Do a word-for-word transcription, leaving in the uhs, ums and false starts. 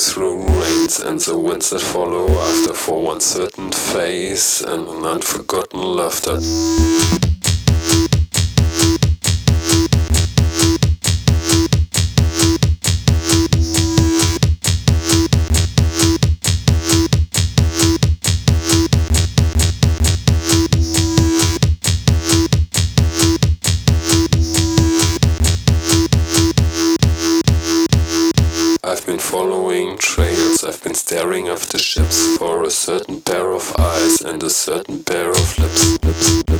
through rains and the winds that follow after, for one certain face and an unforgotten laughter. I've been following trails, I've been staring after ships for a certain pair of eyes and a certain pair of lips, lips, lips.